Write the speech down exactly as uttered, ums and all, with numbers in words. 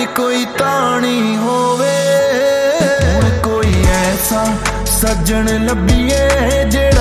कोई तानी होवे, हुण कोई ऐसा सज्जन लभीए जेड़ा